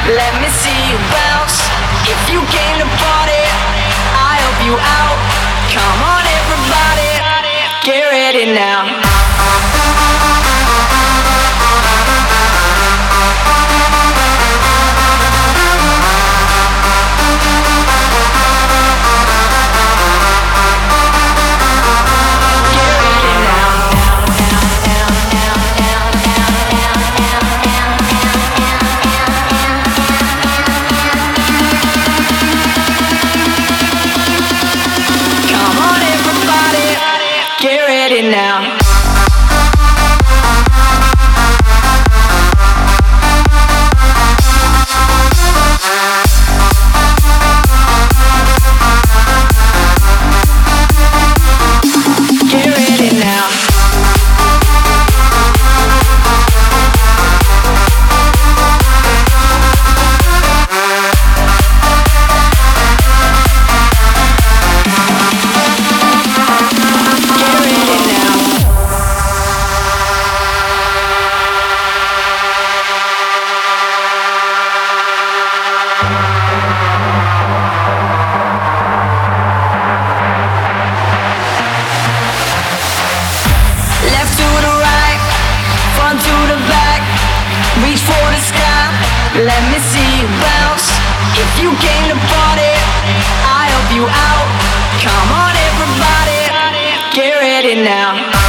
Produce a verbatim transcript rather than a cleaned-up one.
Let me see you bounce. If you came to party, I help you out. Come on, everybody, get ready now. Now let me see you bounce. If you came to party, I help you out. Come on, everybody, get ready now.